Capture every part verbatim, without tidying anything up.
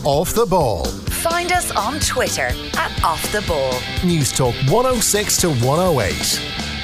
Off the Ball. Find us on Twitter at Off the Ball. News Talk one oh six to one oh eight.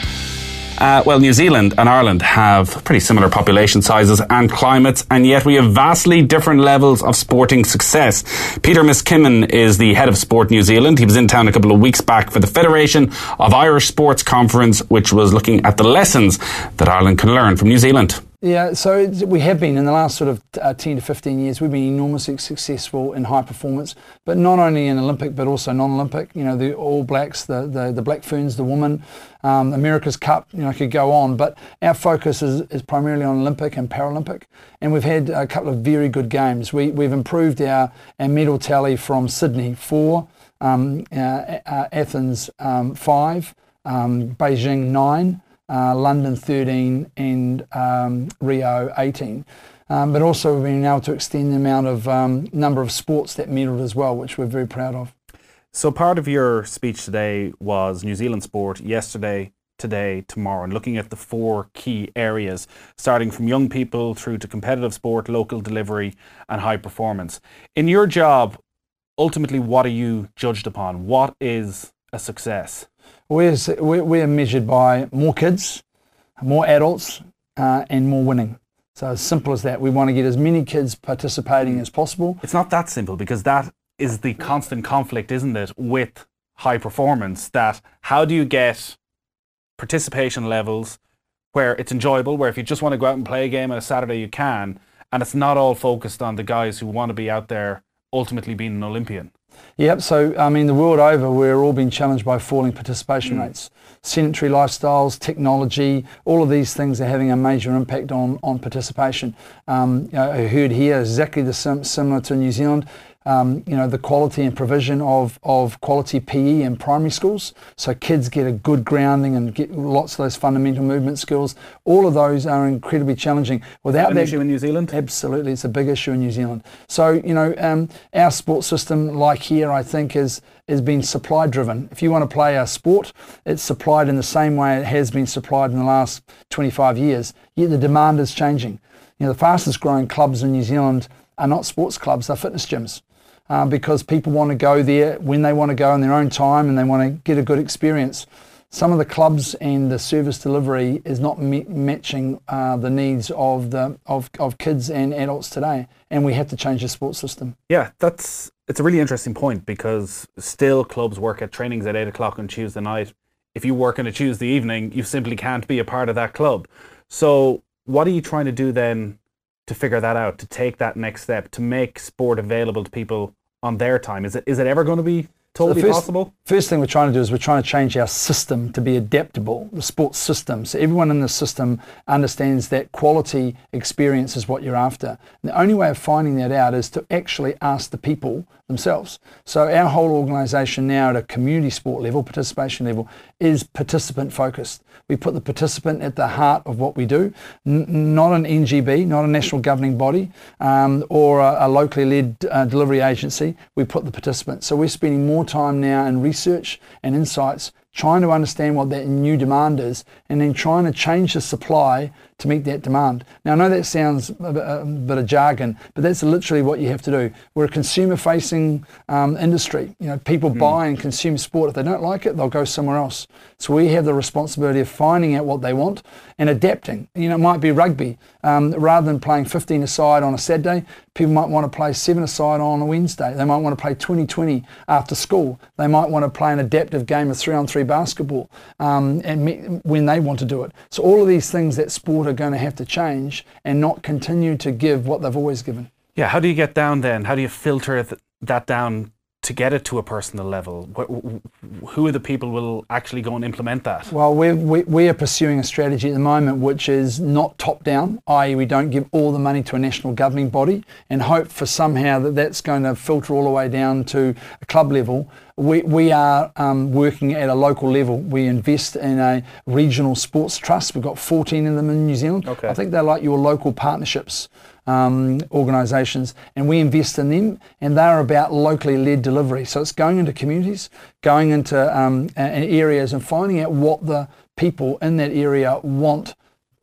Uh, well, New Zealand and Ireland have pretty similar population sizes and climates, and yet we have vastly different levels of sporting success. Peter Miskimmin is the head of Sport New Zealand. He was in town a couple of weeks back for the Federation of Irish Sports Conference, which was looking at the lessons that Ireland can learn from New Zealand. Yeah, so we have been, in the last sort of uh, ten to fifteen years, we've been enormously successful in high performance, but not only in Olympic, but also non-Olympic. You know, the All Blacks, the, the, the Black Ferns, the women, um, America's Cup, you know, I could go on, but our focus is, is primarily on Olympic and Paralympic, and we've had a couple of very good games. We, we've improved our, our medal tally from Sydney, four, um, uh, uh, Athens, um, five, um, Beijing, nine, Uh, London thirteen and um, Rio eighteen, um, but also we've been able to extend the amount of um, number of sports that medalled as well, which we're very proud of. So part of your speech today was New Zealand sport yesterday, today, tomorrow, and looking at the four key areas, starting from young people through to competitive sport, local delivery and high performance. In your job, ultimately, what are you judged upon? What is a success? We're, we're measured by more kids, more adults, uh, and more winning. So as simple as that. We want to get as many kids participating as possible. It's not that simple, because that is the constant conflict, isn't it, with high performance, that how do you get participation levels where it's enjoyable, where if you just want to go out and play a game on a Saturday you can, and it's not all focused on the guys who want to be out there ultimately being an Olympian. Yep, so I mean the world over we're all being challenged by falling participation mm. rates. Sedentary lifestyles, technology, all of these things are having a major impact on, on participation. Um, you know, I heard here exactly the sim- similar to New Zealand. Um, you know, the quality and provision of, of quality P E in primary schools, so kids get a good grounding and get lots of those fundamental movement skills. All of those are incredibly challenging. Without an that issue in New Zealand? Absolutely, it's a big issue in New Zealand. So, you know, um, our sports system, like here, I think is is being supply driven. If you want to play a sport, it's supplied in the same way it has been supplied in the last twenty-five years, yet the demand is changing. You know, the fastest growing clubs in New Zealand are not sports clubs, they're fitness gyms. Uh, because people want to go there when they want to go in their own time and they want to get a good experience. Some of the clubs and the service delivery is not me- matching uh, the needs of the of, of kids and adults today, and we have to change the sports system. Yeah, that's it's a really interesting point, because still clubs work at trainings at eight o'clock on Tuesday night. If you work on a Tuesday evening, you simply can't be a part of that club. So what are you trying to do then to figure that out, to take that next step, to make sport available to people on their time? Is it is it ever going to be totally so first, possible? First thing we're trying to do is we're trying to change our system to be adaptable, the sports system. So everyone in the system understands that quality experience is what you're after. And the only way of finding that out is to actually ask the people themselves. So our whole organisation now at a community sport level, participation level, is participant focused. We put the participant at the heart of what we do, N- not an N G B, not a national governing body, um, or a, a locally led uh, delivery agency. We put the participant. So we're spending more time now in research and insights, trying to understand what that new demand is, and then trying to change the supply to meet that demand. Now, I know that sounds a bit, a bit of jargon, but that's literally what you have to do. We're a consumer-facing um, industry. You know, people mm. buy and consume sport. If they don't like it, they'll go somewhere else. So we have the responsibility of finding out what they want and adapting. You know, it might be rugby. Um, rather than playing fifteen-a-side on a Saturday, people might want to play seven-a-side on a Wednesday. They might want to play twenty twenty after school. They might want to play an adaptive game of three-on-three basketball um, and me, when they want to do it. So all of these things that sport are going to have to change and not continue to give what they've always given. Yeah, how do you get down then? How do you filter th- that down to get it to a personal level? Who are the people who will actually go and implement that? Well, we're, we, we are pursuing a strategy at the moment which is not top-down, that is we don't give all the money to a national governing body and hope for somehow that that's going to filter all the way down to a club level. We, we are um, working at a local level. We invest in a regional sports trust. We've got fourteen of them in New Zealand. Okay. I think they're like your local partnerships um, organisations, and we invest in them, and they're about locally led delivery. So it's going into communities, going into um, areas and finding out what the people in that area want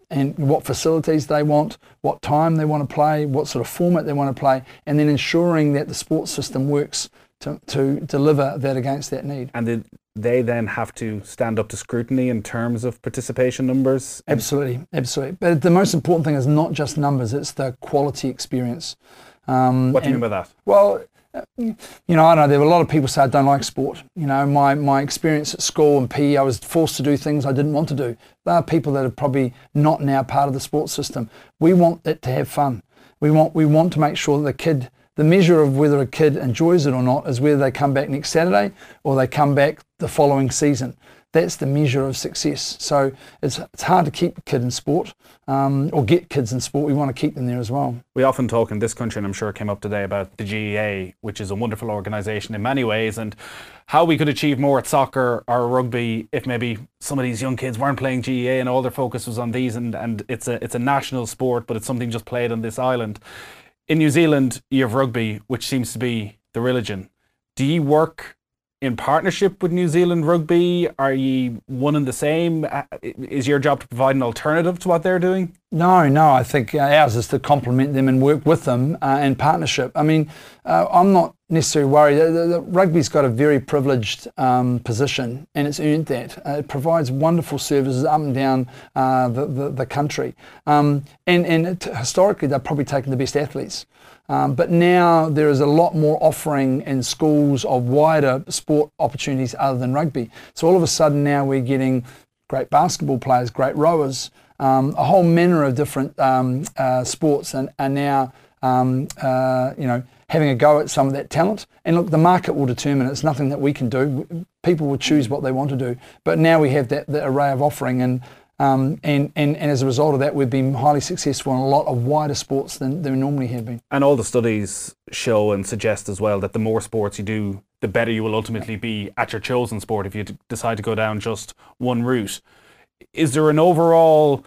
and what facilities they want, what time they want to play, what sort of format they want to play, and then ensuring that the sports system works to, to deliver that against that need. And did they then have to stand up to scrutiny in terms of participation numbers? Absolutely, absolutely. But the most important thing is not just numbers, it's the quality experience. Um, What do you and, mean by that? Well, uh, you know, I don't know, there were a lot of people say I don't like sport. You know, my, my experience at school and P E, I was forced to do things I didn't want to do. There are people that are probably not now part of the sports system. We want it to have fun. We want, we want to make sure that the kid, the measure of whether a kid enjoys it or not is whether they come back next Saturday or they come back the following season. That's the measure of success. So it's, it's hard to keep a kid in sport um, or get kids in sport. We want to keep them there as well. We often talk in this country, and I'm sure it came up today, about the G E A, which is a wonderful organisation in many ways, and how we could achieve more at soccer or rugby if maybe some of these young kids weren't playing G E A and all their focus was on these, and, and it's a it's a national sport, but it's something just played on this island. In New Zealand, you have rugby, which seems to be the religion. Do you work in partnership with New Zealand Rugby? Are you one and the same? Is your job to provide an alternative to what they're doing? No, no. I think uh, ours is to complement them and work with them uh, in partnership. I mean, uh, I'm not necessarily worried. The, the, the rugby's got a very privileged um, position, and it's earned that. Uh, it provides wonderful services up and down uh, the, the, the country. Um, and and it, historically, they've probably taken the best athletes. Um, but now there is a lot more offering in schools of wider sport opportunities other than rugby. So all of a sudden now we're getting great basketball players, great rowers, um, a whole manner of different um, uh, sports, and are now um, uh, you know, having a go at some of that talent. And look, the market will determine it. It's nothing that we can do. People will choose what they want to do. But now we have that, that array of offering, and Um, and, and, and as a result of that, we've been highly successful in a lot of wider sports than, than we normally have been. And all the studies show and suggest as well that the more sports you do, the better you will ultimately be at your chosen sport if you d- decide to go down just one route. Is there an overall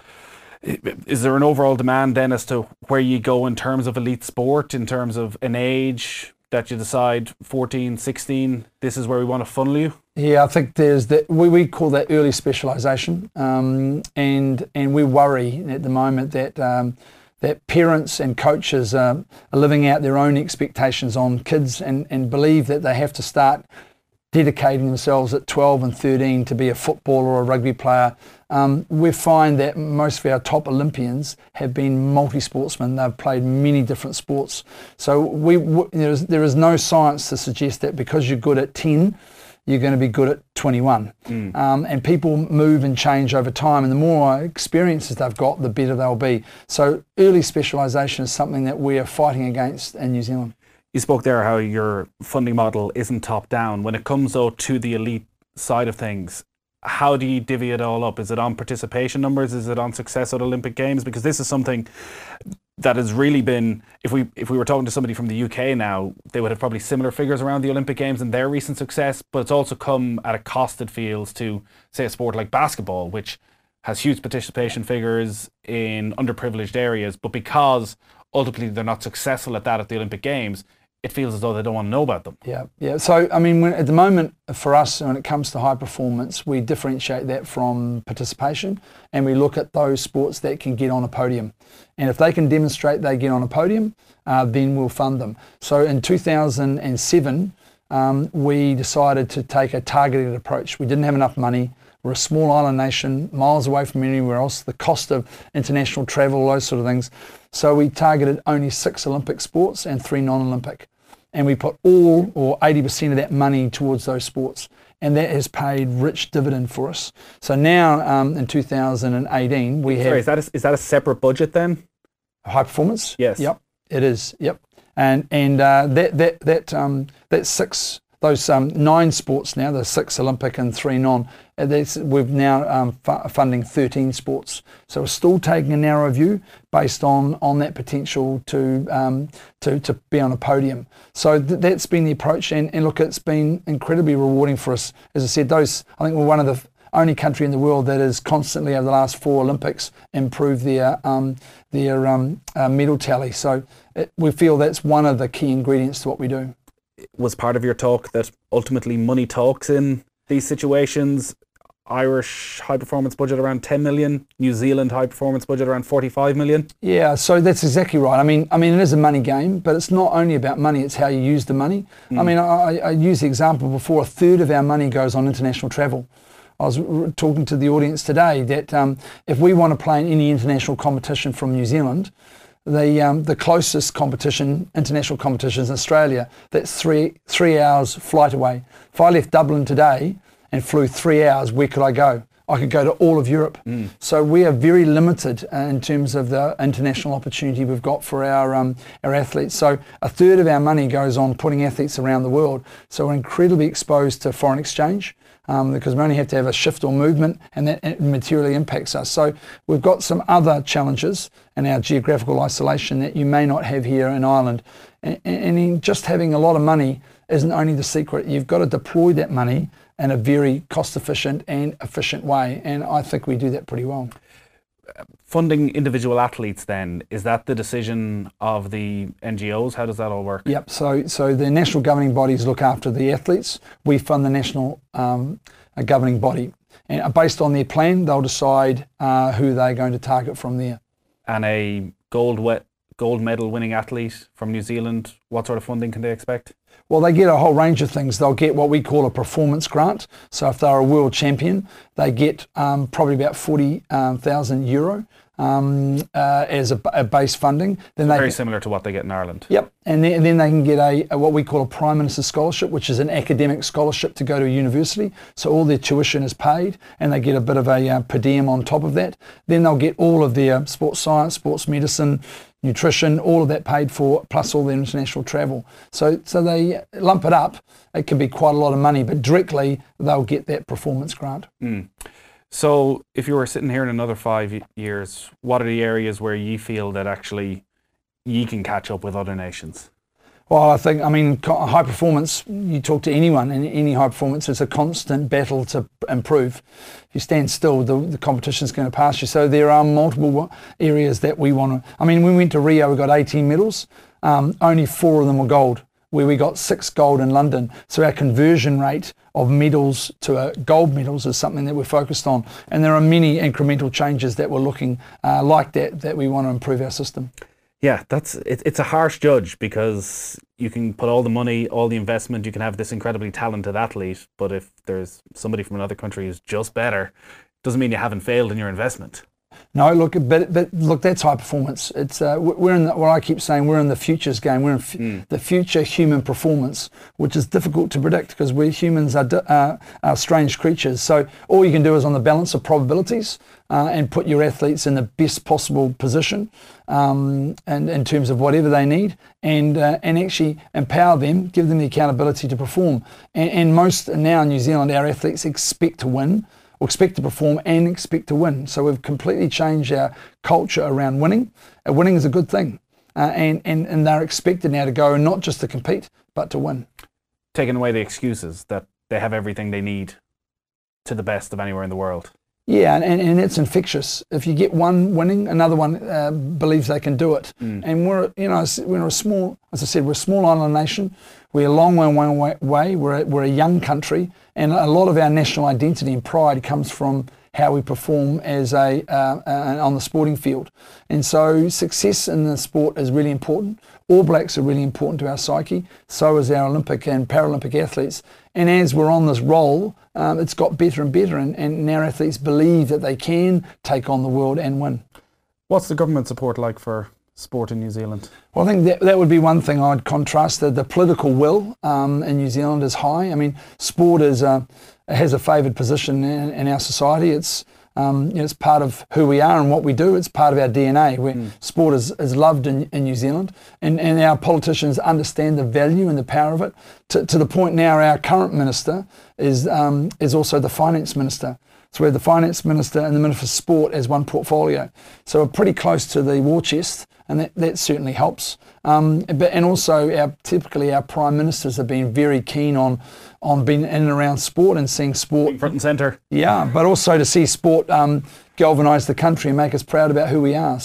is there an overall demand then as to where you go in terms of elite sport, in terms of an age that you decide fourteen, sixteen, this is where we want to funnel you? Yeah, I think there's that. We, we call that early specialisation, um, and and we worry at the moment that um, that parents and coaches um, are living out their own expectations on kids, and, and believe that they have to start dedicating themselves at twelve and thirteen to be a footballer or a rugby player. Um, we find that most of our top Olympians have been multi-sportsmen. They've played many different sports. So we, w- there, is, there is no science to suggest that because you're good at ten, you're going to be good at twenty-one. Mm. Um, and people move and change over time, and the more experiences they've got, the better they'll be. So early specialisation is something that we are fighting against in New Zealand. You spoke there how your funding model isn't top down. When it comes though to the elite side of things, how do you divvy it all up? Is it on participation numbers? Is it on success at Olympic Games? Because this is something that has really been, if we if we were talking to somebody from the U K now, they would have probably similar figures around the Olympic Games and their recent success, but it's also come at a cost, it feels, to, say, a sport like basketball, which has huge participation figures in underprivileged areas, but because ultimately they're not successful at that at the Olympic Games, it feels as though they don't want to know about them. Yeah, yeah. So, I mean, when, at the moment, for us, when it comes to high performance, we differentiate that from participation, and we look at those sports that can get on a podium. And if they can demonstrate they get on a podium, uh, then we'll fund them. So in two thousand seven, um, we decided to take a targeted approach. We didn't have enough money. We're a small island nation, miles away from anywhere else, the cost of international travel, those sort of things. So we targeted only six Olympic sports and three non-Olympic. And we put all or eighty percent of that money towards those sports. And that has paid rich dividend for us. So now um, in two thousand eighteen, we have... Sorry, is that a, is that a separate budget then? High performance? Yes. Yep, it is, yep. And and uh, that, that, that, um, that six... Those um, nine sports now, the six Olympic and three non, uh, that's, we've now um, fu- funding thirteen sports. So we're still taking a narrow view based on, on that potential to, um, to to be on a podium. So th- that's been the approach, and, and look, it's been incredibly rewarding for us. As I said, those I think we're one of the only country in the world that has constantly over the last four Olympics improved their um, their um, uh, medal tally. So it, we feel that's one of the key ingredients to what we do. Was part of your talk that ultimately money talks in these situations? Irish high performance budget around ten million, New Zealand high performance budget around forty-five million. Yeah, so that's exactly right. I mean, I mean, it is a money game, but it's not only about money; it's how you use the money. Mm. I mean, I, I used the example before. A third of our money goes on international travel. I was r- talking to the audience today that um, if we want to play in any international competition from New Zealand, the um, the closest competition, international competition, is Australia. That's three three hours flight away. If I left Dublin today and flew three hours, where could I go? I could go to all of Europe. Mm. So we are very limited uh, in terms of the international opportunity we've got for our um, our athletes. So a third of our money goes on putting athletes around the world. So we're incredibly exposed to foreign exchange um, because we only have to have a shift or movement, and that it materially impacts us. So we've got some other challenges in our geographical isolation that you may not have here in Ireland. And, and in just having a lot of money isn't only the secret. You've got to deploy that money in a very cost-efficient and efficient way, and I think we do that pretty well. Funding individual athletes, then, is that the decision of the N G Os? How does that all work? Yep, so so the national governing bodies look after the athletes. We fund the national um, governing body, and based on their plan, they'll decide uh, who they're going to target from there. And a gold wet, gold medal winning athlete from New Zealand, what sort of funding can they expect? Well, they get a whole range of things. They'll get what we call a performance grant. So if they're a world champion, they get um, probably about forty thousand euro um, uh, as a, a base funding. Then so they very can, similar to what they get in Ireland. Yep, and then, and then they can get a, a what we call a Prime Minister Scholarship, which is an academic scholarship to go to a university. So all their tuition is paid, and they get a bit of a uh, per diem on top of that. Then they'll get all of their sports science, sports medicine, nutrition, all of that paid for, plus all their international travel. So so they lump it up. It can be quite a lot of money, but directly they'll get that performance grant. Mm. So if you were sitting here in another five years, what are the areas where you feel that actually you can catch up with other nations? Well, I think, I mean, high performance, you talk to anyone in any high performance, it's a constant battle to improve. If you stand still, the, the competition's going to pass you. So there are multiple areas that we want to, I mean, when we went to Rio, we got eighteen medals. Um, only four of them were gold, where we got six gold in London. So our conversion rate of medals to uh, gold medals is something that we're focused on. And there are many incremental changes that we're looking uh, like that, that we want to improve our system. Yeah, that's it, it's a harsh judge because you can put all the money, all the investment, you can have this incredibly talented athlete, but if there's somebody from another country who's just better, doesn't mean you haven't failed in your investment. No, look, but but look, that's high performance. It's uh, we're in the, what I keep saying. We're in the futures game. We're in f- mm. the future human performance, which is difficult to predict because we humans are, di- uh, are strange creatures. So all you can do is on the balance of probabilities uh, and put your athletes in the best possible position, um, and in terms of whatever they need, and uh, and actually empower them, give them the accountability to perform. And, and most now in New Zealand, our athletes expect to win. Expect to perform and expect to win. So we've completely changed our culture around winning. Uh, winning is a good thing. Uh, and, and, and they're expected now to go not just to compete, but to win. Taking away the excuses that they have everything they need to the best of anywhere in the world. Yeah, and, and, and it's infectious. If you get one winning, another one uh, believes they can do it. Mm. And we're, you know, we're a small, as I said, we're a small island nation. We're a long way, way, way. We're a, we're a young country, and a lot of our national identity and pride comes from how we perform as a uh, uh, on the sporting field. And so success in the sport is really important. All Blacks are really important to our psyche. So is our Olympic and Paralympic athletes. And as we're on this roll, um, it's got better and better, and, and our athletes believe that they can take on the world and win. What's the government support like for sport in New Zealand? Well, I think that, that would be one thing I'd contrast. The, the political will um, in New Zealand is high. I mean, sport is a, has a favoured position in, in our society. It's um, you know, it's part of who we are and what we do. It's part of our D N A. Where mm. Sport is, is loved in, in New Zealand, and, and our politicians understand the value and the power of it. To, to the point now, our current minister is um, is also the finance minister. So we have the finance minister and the minister for sport as one portfolio. So we're pretty close to the war chest, and that, that certainly helps. Um, but and also our typically our prime ministers have been very keen on on being in and around sport and seeing sport being front and centre. Yeah, but also to see sport um, galvanise the country and make us proud about who we are. So yeah.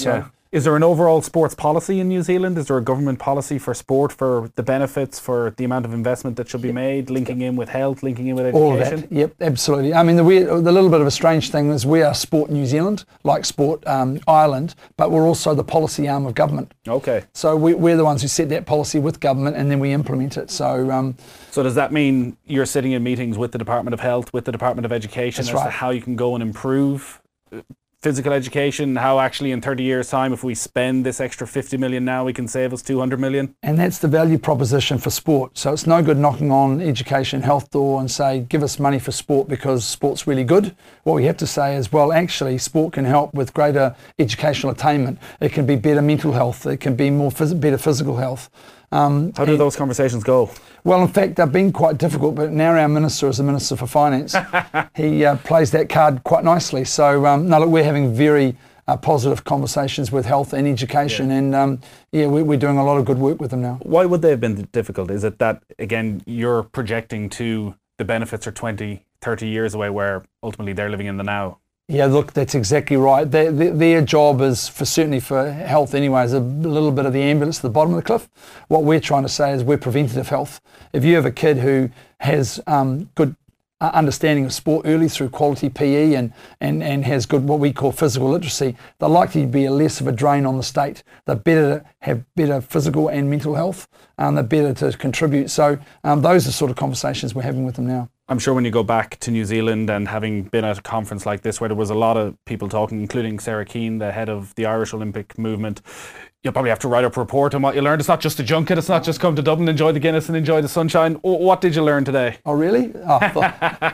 Is there an overall sports policy in New Zealand? Is there a government policy for sport, for the benefits, for the amount of investment that should be made, linking in with health, linking in with education? All of that, yep, absolutely. I mean, the, weird, the little bit of a strange thing is we are Sport New Zealand, like Sport um, Ireland, but we're also the policy arm of government. Okay. So we, we're the ones who set that policy with government and then we implement it. So um, so does that mean you're sitting in meetings with the Department of Health, with the Department of Education, as right. to how you can go and improve physical education, how actually in thirty years time, if we spend this extra fifty million now, we can save us two hundred million? And that's the value proposition for sport. So it's no good knocking on education health door and say, give us money for sport because sport's really good. What we have to say is, well, actually sport can help with greater educational attainment. It can be better mental health. It can be more phys- better physical health. Um, How do those conversations go? Well, in fact, they've been quite difficult, but now our Minister is the Minister for Finance. he uh, plays that card quite nicely. So, um, no, look, we're having very uh, positive conversations with health and education, yeah. and um, yeah, we, we're doing a lot of good work with them now. Why would they have been difficult? Is it that, again, you're projecting to the benefits are twenty, thirty years away, where ultimately they're living in the now? Yeah, look, that's exactly right. Their, their, their job is, for certainly for health anyway, is a little bit of the ambulance at the bottom of the cliff. What we're trying to say is we're preventative health. If you have a kid who has um, good uh, understanding of sport early through quality P E and, and, and has good what we call physical literacy, they're likely to be a less of a drain on the state. They're better to have better physical and mental health. Um, they're better to contribute. So um, those are the sort of conversations we're having with them now. I'm sure when you go back to New Zealand and having been at a conference like this where there was a lot of people talking, including Sarah Keane, the head of the Irish Olympic movement, you'll probably have to write up a report on what you learned. It's not just a junket, it's not just come to Dublin, enjoy the Guinness and enjoy the sunshine. What did you learn today? Oh, really? Oh,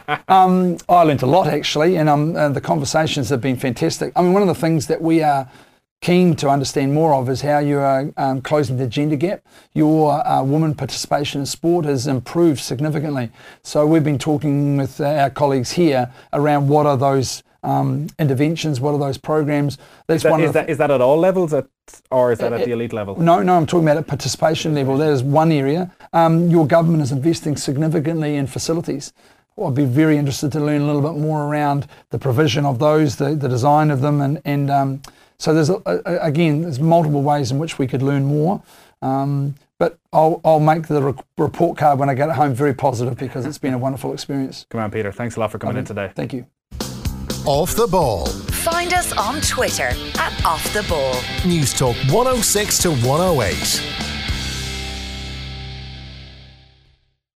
um, I learned a lot, actually, and um, uh, the conversations have been fantastic. I mean, one of the things that we are keen to understand more of is how you are um, closing the gender gap. Your uh, women participation in sport has improved significantly. So we've been talking with uh, our colleagues here around what are those um, interventions, what are those programs. That's is that, one is of the that, is that at all levels, at, or is that at the elite level? No, no, I'm talking about at participation level. That is one area. Um, your government is investing significantly in facilities. Well, I'd be very interested to learn a little bit more around the provision of those, the, the design of them, and, and um, so there's, a, a, again, there's multiple ways in which we could learn more. Um, but I'll, I'll make the re- report card when I get home very positive because it's been a wonderful experience. Come on, Peter. Thanks a lot for coming in today. Thank you. Off the Ball. Find us on Twitter at Off the Ball. News Talk one oh six to one oh eight.